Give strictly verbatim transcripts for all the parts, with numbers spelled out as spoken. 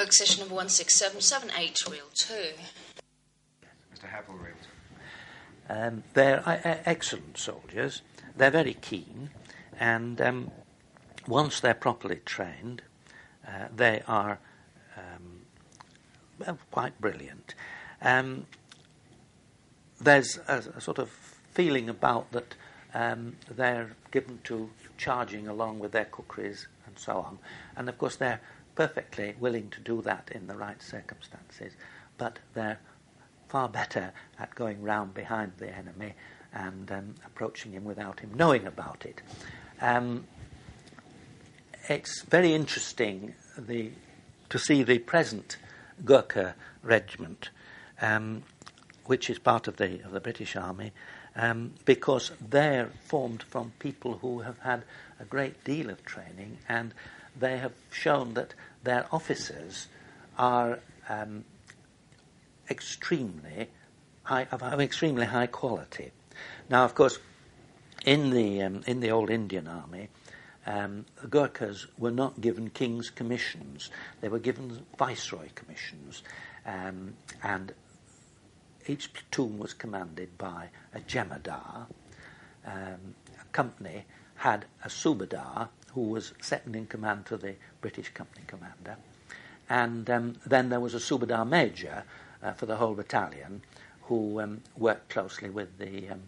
Folk session number one six seven seven eight, reel two. Mister Happel, reel two. Um, they're uh, excellent soldiers. They're very keen, and um, once they're properly trained, uh, they are um, well, quite brilliant. Um, there's a, a sort of feeling about that um, they're given to charging along with their kukris and so on, and of course they're perfectly willing to do that in the right circumstances, but they're far better at going round behind the enemy and um, approaching him without him knowing about it. Um, it's very interesting the, to see the present Gurkha regiment, um, which is part of the of the British Army, um, because they're formed from people who have had a great deal of training, and they have shown that their officers are um, extremely high, of extremely high quality. Now, of course, in the um, in the old Indian Army, um, the Gurkhas were not given king's commissions; they were given viceroy commissions, um, and each platoon was commanded by a jemadar. Um, a company had a subadar who was second in command to the British company commander, and um, then there was a subadar major uh, for the whole battalion who um, worked closely with the um,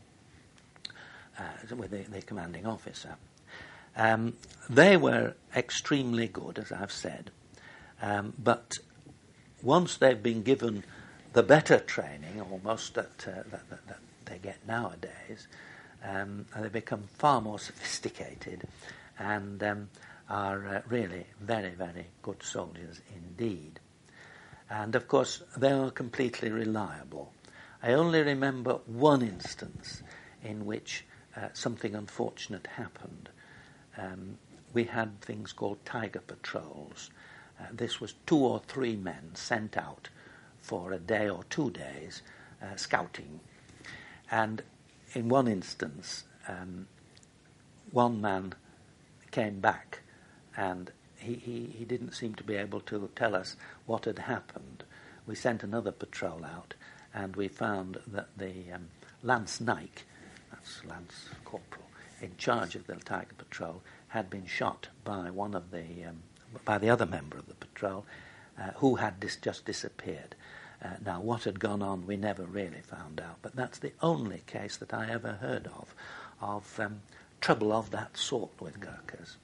uh, with the, the commanding officer. Um, they were extremely good, as I've said, um, but once they've been given the better training, almost that, uh, that, that, that they get nowadays, um, they become far more sophisticated and um, are uh, really very, very good soldiers indeed. And of course, they are completely reliable. I only remember one instance in which uh, something unfortunate happened. Um, we had things called tiger patrols. Uh, this was two or three men sent out for a day or two days uh, scouting. And in one instance, um, one man came back and he, he, he didn't seem to be able to tell us what had happened. We sent another patrol out and we found that the um, Lance Naik, that's Lance Corporal, in charge of the Tiger Patrol, had been shot by one of the, um, by the other member of the patrol uh, who had dis- just disappeared. Uh, now, what had gone on, we never really found out, but that's the only case that I ever heard of, of um, trouble of that sort with Gurkhas.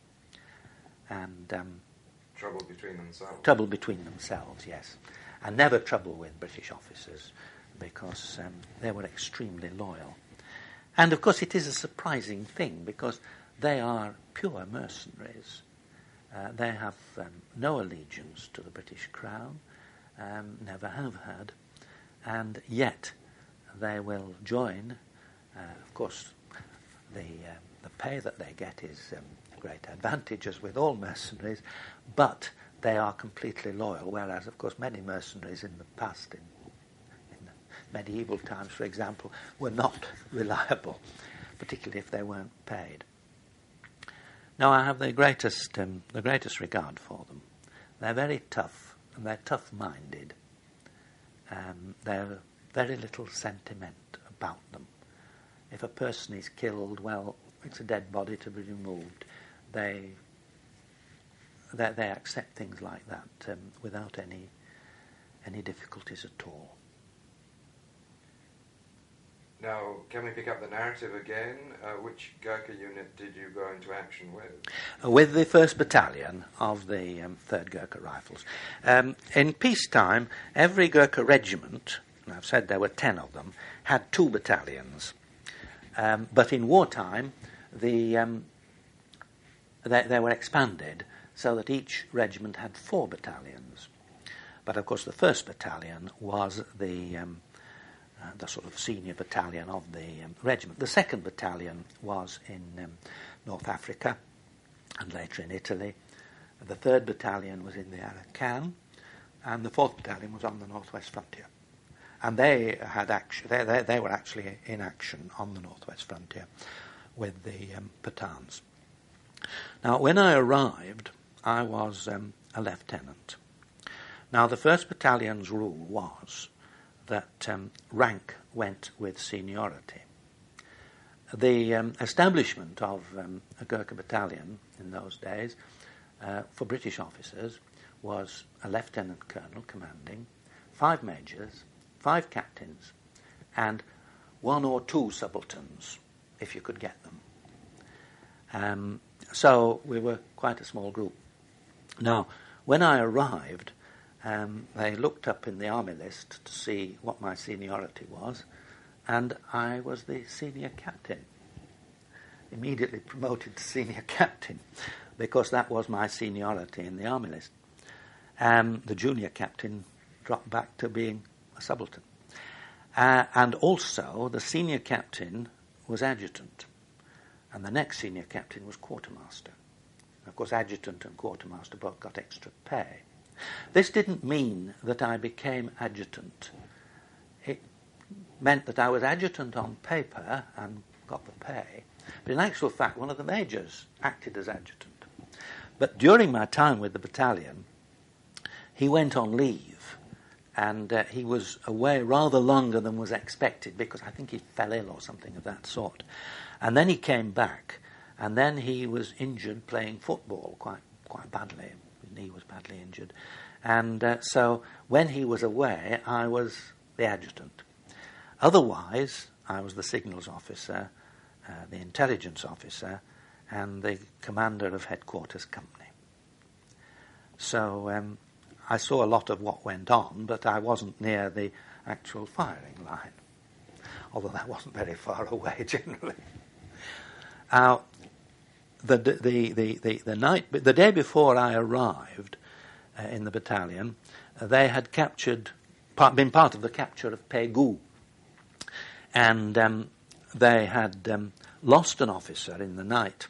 And um, trouble between themselves. Trouble between themselves, yes. And never trouble with British officers, because um, they were extremely loyal. And, of course, it is a surprising thing, because they are pure mercenaries. Uh, they have um, no allegiance to the British Crown, um, never have had, and yet they will join. Uh, of course, the uh, the pay that they get is um, great advantage, as with all mercenaries, but they are completely loyal, whereas, of course, many mercenaries in the past, in, in medieval times, for example, were not reliable, particularly if they weren't paid. Now, I have the greatest, um, the greatest regard for them. They're very tough, and they're tough-minded. Um, there's very little sentiment about them. If a person is killed, well, it's a dead body to be removed. They they, they accept things like that um, without any any difficulties at all. Now, can we pick up the narrative again? Uh, which Gurkha unit did you go into action with? Uh, with the first Battalion of the um, third Gurkha Rifles. Um, in peacetime, every Gurkha regiment, and I've said there were ten of them, had two battalions. Um, but in wartime, the um, they, they were expanded so that each regiment had four battalions. But, of course, the first battalion was the... Um, Uh, the sort of senior battalion of the um, regiment. The second battalion was in um, North Africa and later in Italy. The third battalion was in the Arakan, and the fourth battalion was on the northwest frontier. And they had action. They, they, they were actually in action on the northwest frontier with the um, Pathans. Now, when I arrived, I was um, a lieutenant. Now, the first Battalion's rule was that um, rank went with seniority. The um, establishment of um, a Gurkha battalion in those days uh, for British officers was a lieutenant colonel commanding, five majors, five captains, and one or two subalterns, if you could get them. Um, so we were quite a small group. Now, when I arrived, um, they looked up in the army list to see what my seniority was, and I was the senior captain. Immediately promoted to senior captain, because that was my seniority in the army list. Um, the junior captain dropped back to being a subaltern. Uh, and also, the senior captain was adjutant, and the next senior captain was quartermaster. Of course, adjutant and quartermaster both got extra pay. This didn't mean that I became adjutant. It meant that I was adjutant on paper and got the pay, but in actual fact, one of the majors acted as adjutant. But during my time with the battalion, he went on leave, and uh, he was away rather longer than was expected, because I think he fell ill or something of that sort. And then he came back, and then he was injured playing football quite quite badly. His knee was badly injured. And uh, so when he was away, I was the adjutant. Otherwise, I was the signals officer, uh, the intelligence officer, and the commander of headquarters company. So um, I saw a lot of what went on, but I wasn't near the actual firing line, although that wasn't very far away generally. Uh, the, the, the, the, the night, the day before I arrived uh, in the battalion, uh, they had captured, part, been part of the capture of Pegu, and um, they had um, lost an officer in the night.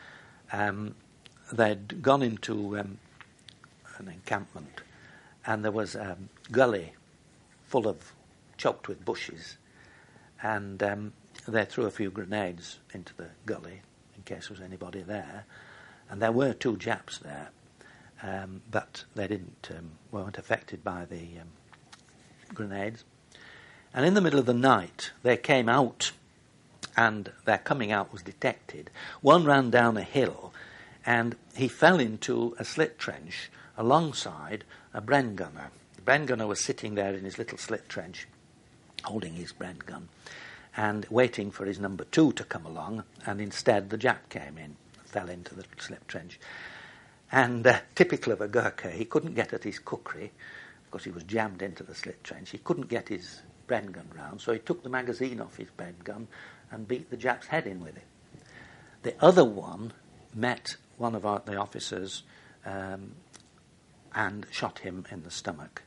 Um, they'd gone into um, an encampment, and there was a gully full of, choked with bushes, and um, they threw a few grenades into the gully in case there was anybody there, and there were two Japs there, um, but they didn't um, weren't affected by the um, grenades. And in the middle of the night, they came out, and their coming out was detected. One ran down a hill, and he fell into a slit trench alongside a Bren gunner. The Bren gunner was sitting there in his little slit trench, holding his Bren gun, and waiting for his number two to come along, and instead the Jap came in, fell into the slit trench. And uh, typical of a Gurkha, he couldn't get at his kukri, because he was jammed into the slit trench. He couldn't get his Bren gun round, so he took the magazine off his Bren gun and beat the Jap's head in with it. The other one met one of our, the officers um, and shot him in the stomach.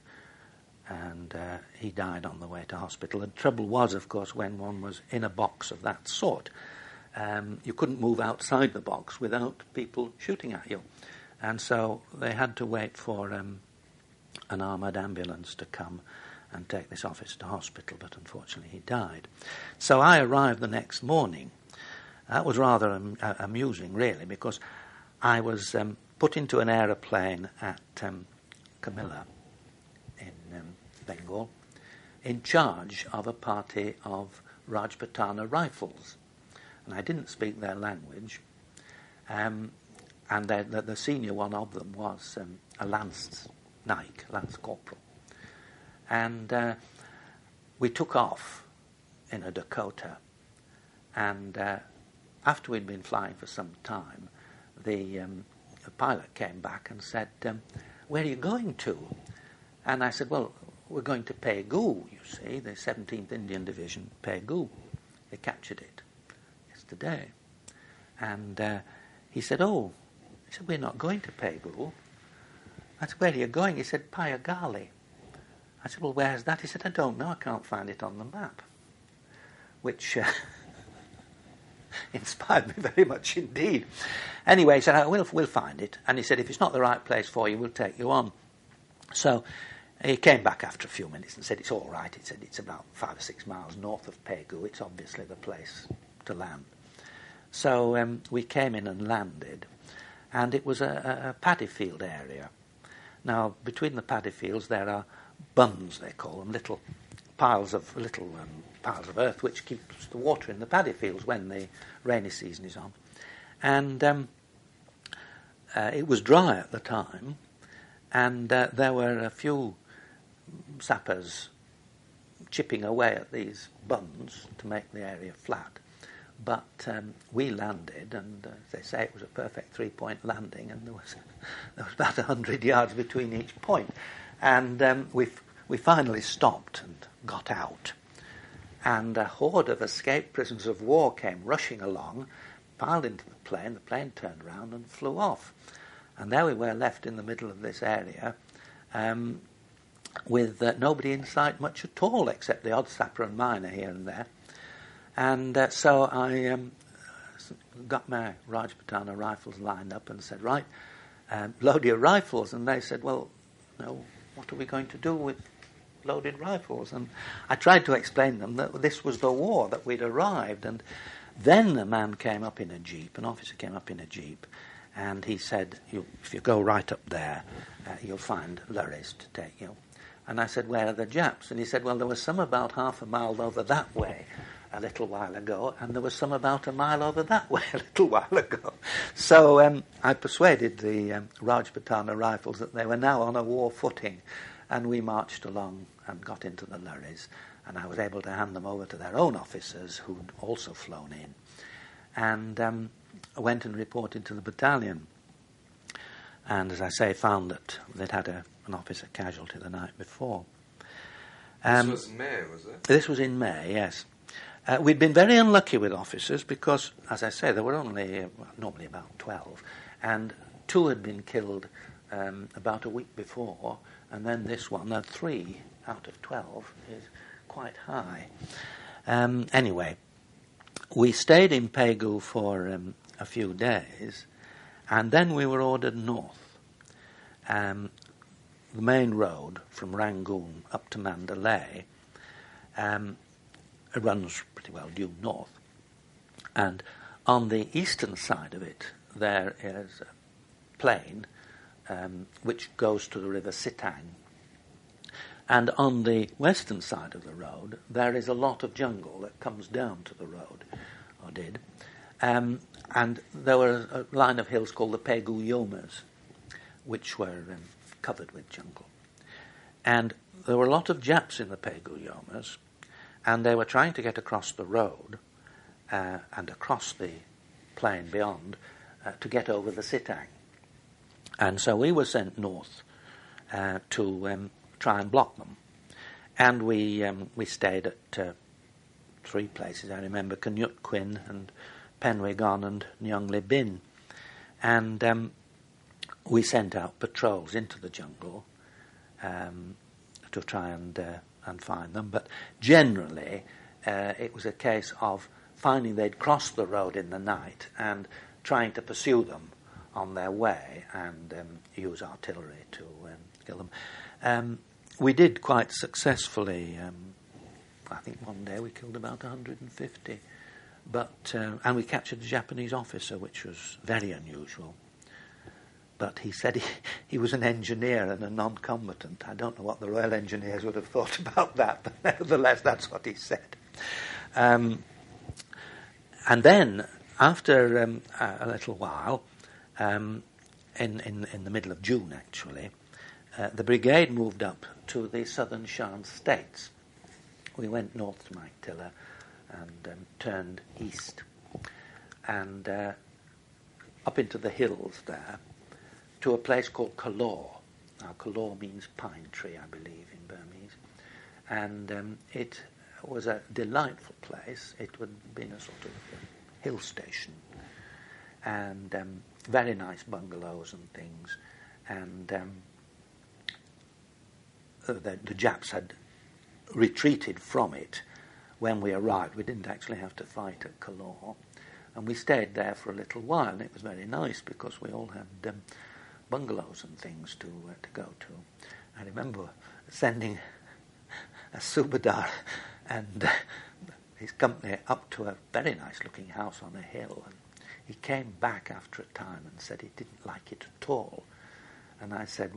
And uh, he died on the way to hospital. The trouble was, of course, when one was in a box of that sort, um, you couldn't move outside the box without people shooting at you. And so they had to wait for um, an armoured ambulance to come and take this officer to hospital, but unfortunately he died. So I arrived the next morning. That was rather um, uh, amusing, really, because I was um, put into an aeroplane at um, Camilla in um, Bengal, in charge of a party of Rajputana rifles. And I didn't speak their language, um, and the, the, the senior one of them was um, a Lance Naik, Lance Corporal. And uh, we took off in a Dakota, and uh, after we'd been flying for some time, the, um, the pilot came back and said, um, "Where are you going to?" And I said, "Well, we're going to Pegu, you see, the seventeenth Indian Division, Pegu. They captured it yesterday." And uh, he said, "Oh," he said, "we're not going to Pegu." I said, "Where are you going?" He said, "Payagali." I said, "Well, where's that?" He said, "I don't know, I can't find it on the map." Which uh, inspired me very much indeed. Anyway, he said, oh, we'll, we'll find it. And he said, "If it's not the right place for you, we'll take you on." So he came back after a few minutes and said, "It's all right." He said, "It's about five or six miles north of Pegu. It's obviously the place to land." So um, we came in and landed, and it was a, a, a paddy field area. Now, between the paddy fields there are bunds, they call them, little piles of little um, piles of earth which keeps the water in the paddy fields when the rainy season is on. And um, uh, it was dry at the time, and uh, there were a few sappers chipping away at these bunds to make the area flat. But um, we landed, and uh, as they say, it was a perfect three-point landing, and there was there was about a hundred yards between each point. And um, we we finally stopped and got out, and a horde of escaped prisoners of war came rushing along, piled into the plane. The plane turned round and flew off, and there we were left in the middle of this area, um, with uh, nobody in sight much at all, except the odd sapper and miner here and there. And uh, so I um, got my Rajputana rifles lined up and said, right, um, load your rifles. And they said, well, no, what are we going to do with loaded rifles? And I tried to explain them that this was the war, that we'd arrived. And then a man came up in a jeep, an officer came up in a jeep, and he said, you, if you go right up there, uh, you'll find lorries to take you. And I said, where are the Japs? And he said, well, there was some about half a mile over that way a little while ago, and there was some about a mile over that way a little while ago. So um, I persuaded the um, Rajputana rifles that they were now on a war footing, and we marched along and got into the lorries, and I was able to hand them over to their own officers who'd also flown in, and um, went and reported to the battalion. And as I say, found that they'd had a, an officer casualty the night before. Um, this was May, was it? This was in May, yes. Uh, we'd been very unlucky with officers because, as I say, there were only uh, well, normally about twelve, and two had been killed um, about a week before, and then this one, uh, three out of twelve, is quite high. Um, anyway, we stayed in Pegu for um, a few days, and then we were ordered north. Um, the main road from Rangoon up to Mandalay um, runs pretty well due north, and on the eastern side of it there is a plain um, which goes to the river Sitang, and on the western side of the road there is a lot of jungle that comes down to the road, or did, um, and there were a line of hills called the Pegu Yomas, which were um, covered with jungle, and there were a lot of Japs in the Pegu Yomas, and they were trying to get across the road uh, and across the plain beyond uh, to get over the Sitang. And so we were sent north uh, to um, try and block them. And we um, we stayed at uh, three places. I remember Kanyut Quin and Penwigon and Nyongli Bin. And um, we sent out patrols into the jungle um, to try and... Uh, and find them, but generally uh, it was a case of finding they'd crossed the road in the night and trying to pursue them on their way and um, use artillery to um, kill them. Um, we did quite successfully. Um, I think one day we killed about one hundred fifty, but uh, and we captured a Japanese officer, which was very unusual. But he said he, he was an engineer and a non-combatant. I don't know what the Royal Engineers would have thought about that, but nevertheless, that's what he said. Um, and then, after um, a, a little while, um, in, in, in the middle of June, actually, uh, the brigade moved up to the southern Shan states. We went north to Maiktila and um, turned east, and uh, up into the hills there, to a place called Kalor. Now, Kalor means pine tree, I believe, in Burmese. And um, it was a delightful place. It would have been a sort of hill station. And um, very nice bungalows and things. And um, the, the Japs had retreated from it when we arrived. We didn't actually have to fight at Kalor. And we stayed there for a little while, and it was very nice because we all had... Um, bungalows and things to uh, to go to. I remember sending a Subadar and uh, his company up to a very nice-looking house on a hill, and he came back after a time and said he didn't like it at all. And I said, well,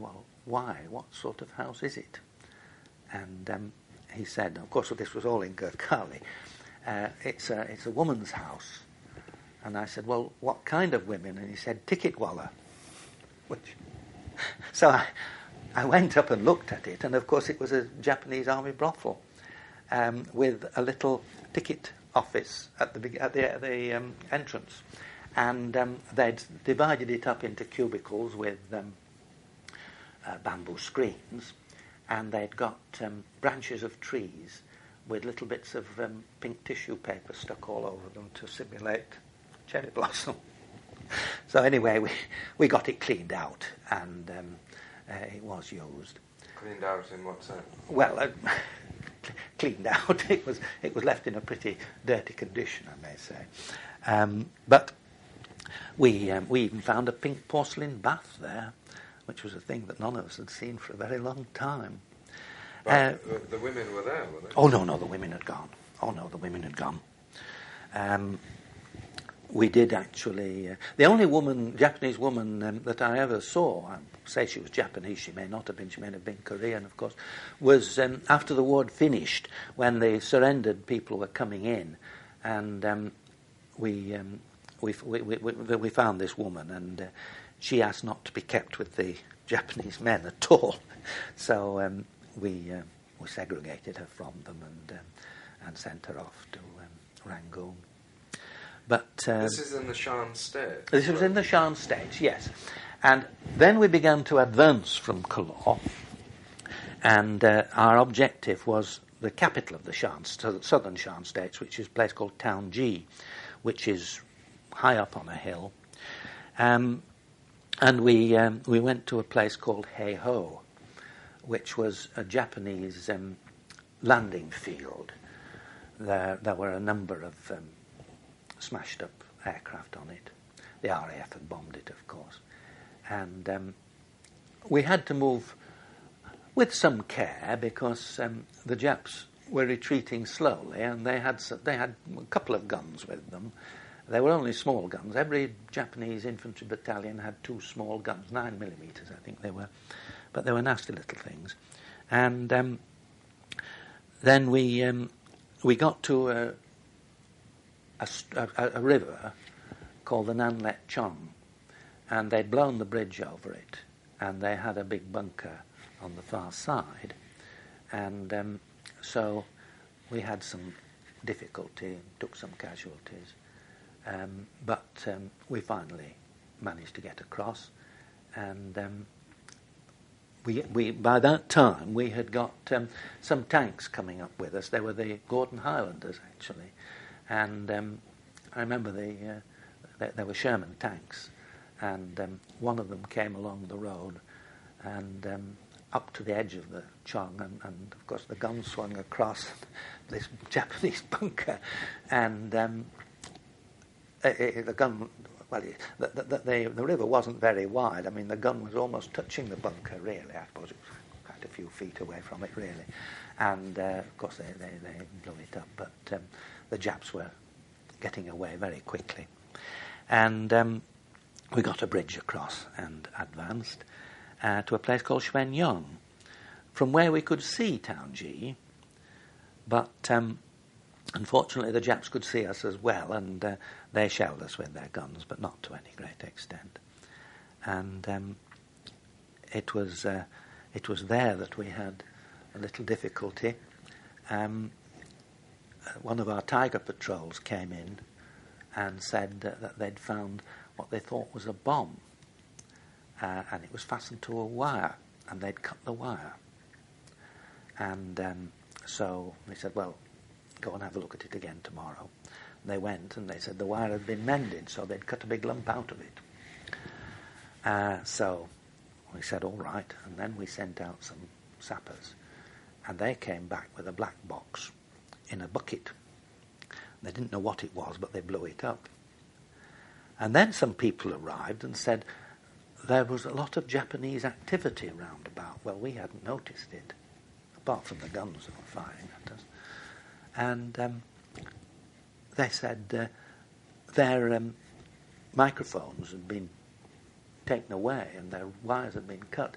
why? What sort of house is it? And um, he said, of course, this was all in Gurkhali, uh, it's, a, it's a woman's house. And I said, well, what kind of women? And he said, Tikitwala. Which, so I, I went up and looked at it, and of course it was a Japanese army brothel um, with a little ticket office at the at the, at the um, entrance. And um, they'd divided it up into cubicles with um, uh, bamboo screens, and they'd got um, branches of trees with little bits of um, pink tissue paper stuck all over them to simulate cherry blossom. So anyway, we, we got it cleaned out, and um, uh, it was used. Cleaned out in what sense? Well, uh, cleaned out. It was it was left in a pretty dirty condition, I may say. Um, but we um, we even found a pink porcelain bath there, which was a thing that none of us had seen for a very long time. But uh, the, the women were there, were they? Oh no, no, the women had gone. Oh no, the women had gone. Um, we did actually. Uh, the only woman, Japanese woman um, that I ever saw, I say she was Japanese, she may not have been, she may have been Korean, of course, was um, after the war had finished, when the surrendered people were coming in, and um, we, um, we, we, we, we we found this woman, and uh, she asked not to be kept with the Japanese men at all. So um, we uh, we segregated her from them and um, and sent her off to um, Rangoon. But uh, this is in the Shan State. This was in the Shan States, yes. And then we began to advance from Kalor, and uh, our objective was the capital of the Shan, southern Shan States, which is a place called Taunji, which is high up on a hill. Um, and we um, we went to a place called Heiho, which was a Japanese um, landing field. There, there were a number of um, smashed up aircraft on it. The R A F had bombed it, of course. And um, we had to move with some care because um, the Japs were retreating slowly, and they had they had a couple of guns with them. They were only small guns. Every Japanese infantry battalion had two small guns, nine millimeters, I think they were, but they were nasty little things. And um, then we um, we got to a, a, a, a river called the Nanlet Chong, and they'd blown the bridge over it, and they had a big bunker on the far side, and um, so we had some difficulty, took some casualties, um, but um, we finally managed to get across, and um, we, we by that time we had got um, some tanks coming up with us. They were the Gordon Highlanders, actually, and um, I remember the uh, they, they were Sherman tanks, and um, one of them came along the road and um, up to the edge of the Chong, and, and of course the gun swung across this Japanese bunker, and um, it, it, the gun, well, it, the, the, the, the river wasn't very wide. I mean, the gun was almost touching the bunker, really. I suppose it was quite a few feet away from it, really. And, uh, of course, they, they, they blew it up, but um, the Japs were getting away very quickly. And um, we got a bridge across and advanced uh, to a place called Shwenyong, from where we could see Taunji, but um, unfortunately the Japs could see us as well, and uh, they shelled us with their guns, but not to any great extent. And um, it was uh, it was there that we had a little difficulty. Um, one of our Tiger patrols came in and said uh, that they'd found what they thought was a bomb, uh, and it was fastened to a wire, and they'd cut the wire. And um, so they said, well, go and have a look at it again tomorrow. And they went, and they said the wire had been mended, so they'd cut a big lump out of it. Uh, so we said, all right, and then we sent out some sappers, and they came back with a black box in a bucket. They didn't know what it was, but they blew it up. And then some people arrived and said there was a lot of Japanese activity round about. Well, we hadn't noticed it, apart from the guns that were firing at us. And um, they said uh, their um, microphones had been taken away and their wires had been cut,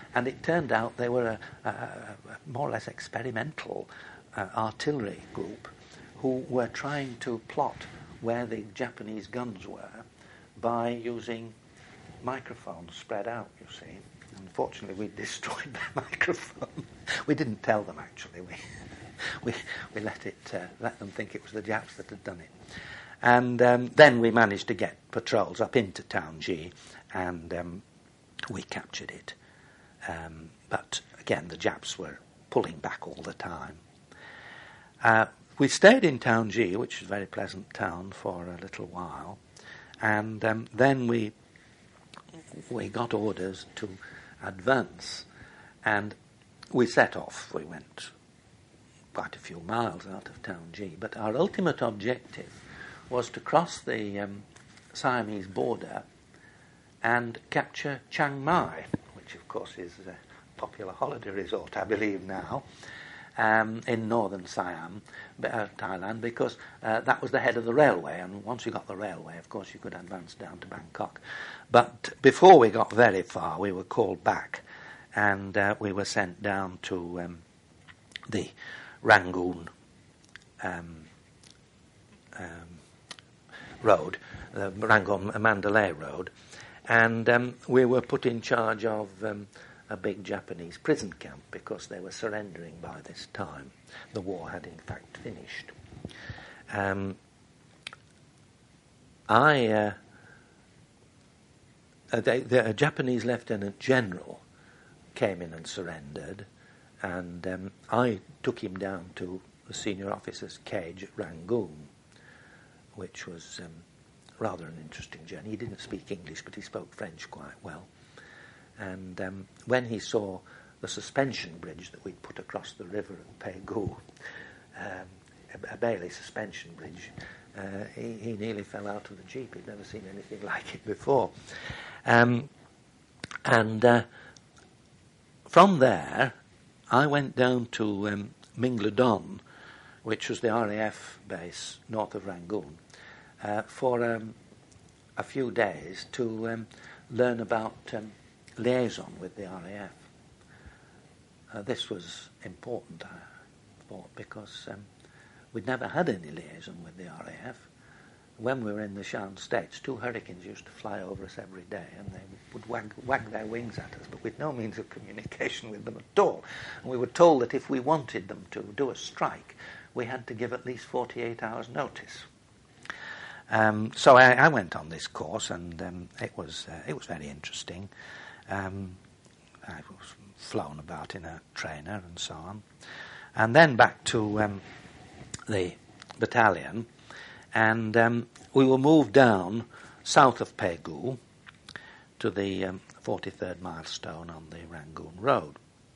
And it turned out they were a, a, a more or less experimental uh, artillery group who were trying to plot where the Japanese guns were by using microphones spread out, you see. Unfortunately, we destroyed their microphone. We didn't tell them, actually. We we, we let it uh, let them think it was the Japs that had done it. And um, then we managed to get patrols up into Taunggyi, and um, we captured it. Um, but again, the Japs were pulling back all the time. Uh, we stayed in Taunggyi, which is a very pleasant town, for a little while, and um, then we we got orders to advance, and we set off. We went quite a few miles out of Taunggyi, but our ultimate objective was to cross the um, Siamese border and capture Chiang Mai, which of course is a popular holiday resort, I believe now, um, in northern Siam, uh, Thailand, because uh, that was the head of the railway, and once you got the railway, of course, you could advance down to Bangkok. But before we got very far, we were called back, and uh, we were sent down to um, the Rangoon um, um, road, the Rangoon Mandalay road, and um, we were put in charge of um, a big Japanese prison camp because they were surrendering by this time. The war had in fact finished. Um, I, uh, they, the Japanese Lieutenant General came in and surrendered, and um, I took him down to the senior officer's cage at Rangoon, which was um, rather an interesting journey. He didn't speak English, but he spoke French quite well. And um, when he saw the suspension bridge that we'd put across the river at Pegu, um, a, a Bailey suspension bridge, uh, he, he nearly fell out of the jeep. He'd never seen anything like it before. Um, and uh, from there, I went down to um, Mingladon, which was the R A F base north of Rangoon, uh, for um, a few days to um, learn about um, liaison with the R A F. Uh, this was important, I thought, because um, we'd never had any liaison with the R A F. When we were in the Shan States, two hurricanes used to fly over us every day, and they would wag, wag their wings at us, but with no means of communication with them at all. And we were told that if we wanted them to do a strike, we had to give at least forty-eight hours notice. Um, so I, I went on this course, and um, it was uh, it was very interesting. Um, I was flown about in a trainer and so on. And then back to um, the battalion, and um, we were moved down south of Pegu to the um, forty-third milestone on the Rangoon Road.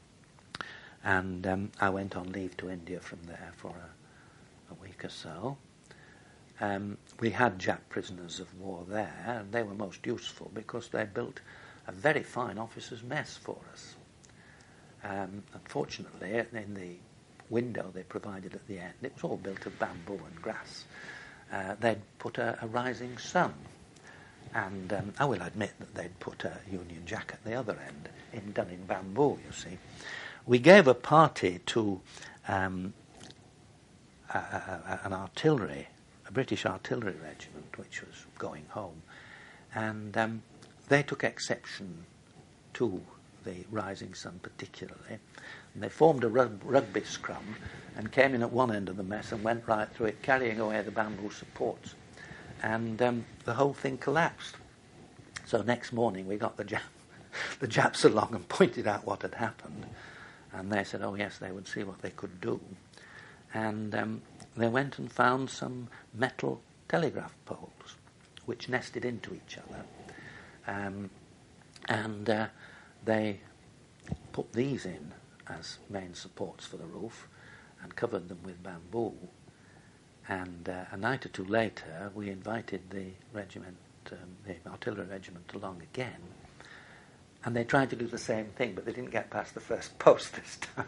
And um, I went on leave to India from there for a, a week or so. Um, we had Jap prisoners of war there, and they were most useful because they built a very fine officers' mess for us. Um, unfortunately, in the window they provided at the end, it was all built of bamboo and grass. Uh, they'd put a, a rising sun, and um, I will admit that they'd put a Union Jack at the other end, in, done in bamboo, you see. We gave a party to um, a, a, an artillery, a British artillery regiment, which was going home, and um, they took exception to the rising sun particularly, and they formed a rug- rugby scrum and came in at one end of the mess and went right through it, carrying away the bamboo supports, and um, the whole thing collapsed. So next morning we got the, Jap- the Japs along and pointed out what had happened, and they said, oh yes, they would see what they could do, and um, they went and found some metal telegraph poles which nested into each other. Um, and uh, they put these in as main supports for the roof and covered them with bamboo. And uh, a night or two later, we invited the regiment, um, the artillery regiment, along again. And they tried to do the same thing, but they didn't get past the first post this time.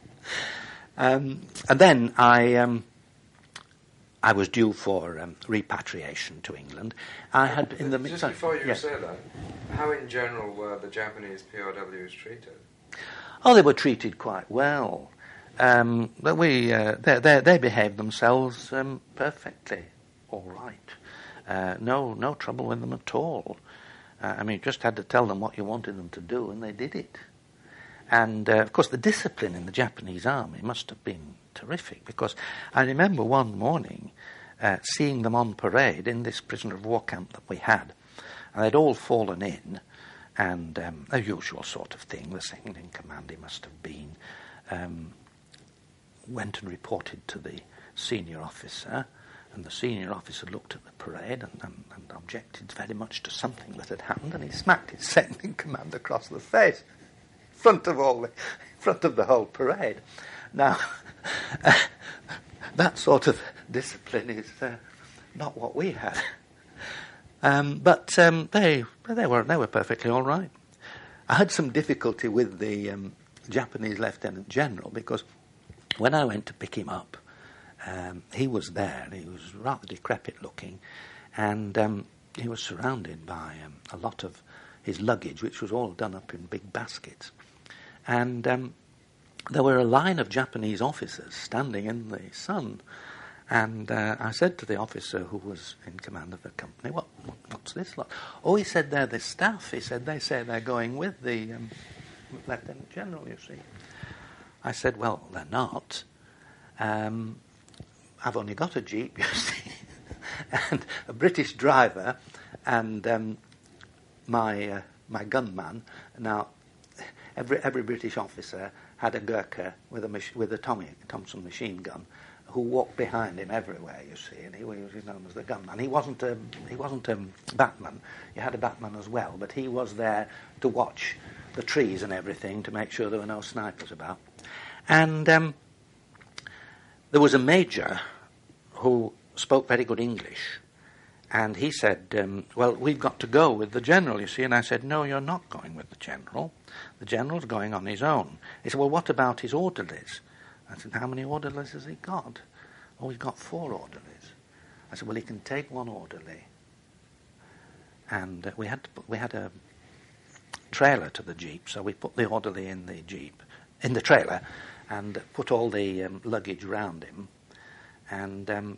um, and then I... Um, I was due for um, repatriation to England. I had in the just sorry, before you yes. say that, how in general were the Japanese P O Ws treated? Oh, they were treated quite well. Um, but we, uh, they, they, they behaved themselves um, perfectly all right. Uh, no, no trouble with them at all. Uh, I mean, you just had to tell them what you wanted them to do, and they did it. And, uh, of course, the discipline in the Japanese army must have been terrific, because I remember one morning uh, seeing them on parade in this prisoner of war camp that we had. And they'd all fallen in, and um, a usual sort of thing. The second in command, he must have been, um, went and reported to the senior officer, and the senior officer looked at the parade and, and, and objected very much to something that had happened, and he smacked his second in command across the face, in front of all the, in front of the whole parade. Now, uh, that sort of discipline is uh, not what we had. Um, but um, they they were they were perfectly all right. I had some difficulty with the um, Japanese Lieutenant General, because when I went to pick him up, um, he was there. He was rather decrepit looking, and um, he was surrounded by um, a lot of his luggage, which was all done up in big baskets. And um, there were a line of Japanese officers standing in the sun. And uh, I said to the officer who was in command of the company, what, what what's this lot? Oh, he said, they're the staff. He said, they say they're going with the um, Lieutenant General, you see. I said, well, they're not. Um, I've only got a jeep, you see, and a British driver, and um, my uh, my gunman. Now, every every British officer had a Gurkha with a mach- with a Tommy Thompson machine gun, who walked behind him everywhere, you see, and he was known as the gunman. He wasn't a he wasn't a batman. You had a batman as well, but he was there to watch the trees and everything to make sure there were no snipers about. And um, there was a major who spoke very good English, and he said, um, well, we've got to go with the general, you see. And I said, no, you're not going with the general. The general's going on his own. He said, well, what about his orderlies? I said, how many orderlies has he got? Oh, he's got four orderlies. I said, well, he can take one orderly. And uh, we had to put, we had a trailer to the jeep, so we put the orderly in the jeep, in the trailer, and put all the um, luggage round him, and um,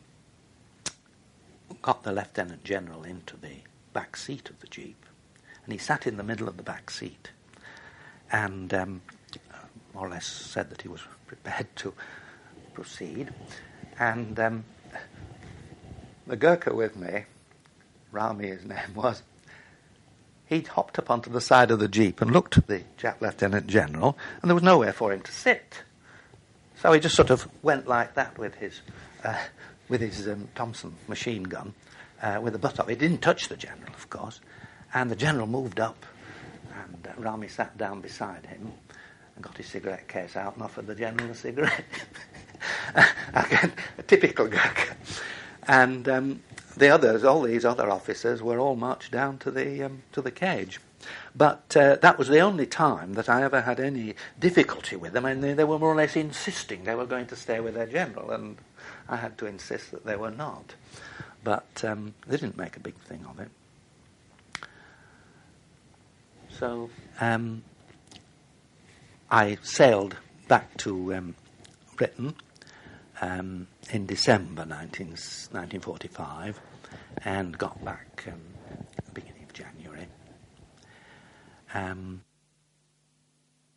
got the Lieutenant General into the back seat of the jeep, and he sat in the middle of the back seat, and um, more or less said that he was prepared to proceed. And um, the Gurkha with me, Rami his name was, he'd hopped up onto the side of the jeep and looked at the Jap Lieutenant General, and there was nowhere for him to sit. So he just sort of went like that with his uh, with his um, Thompson machine gun, uh, with the butt up. He didn't touch the general, of course, and the general moved up, and uh, Rami sat down beside him and got his cigarette case out and offered the general a cigarette. Again, a typical Gurkha. And um, the others, all these other officers, were all marched down to the um, to the cage. But uh, that was the only time that I ever had any difficulty with them. I mean, they, they were more or less insisting they were going to stay with their general, and I had to insist that they were not. But um, they didn't make a big thing of it. So um, I sailed back to um, Britain um, in December nineteen forty-five and got back um, at the beginning of January. Um,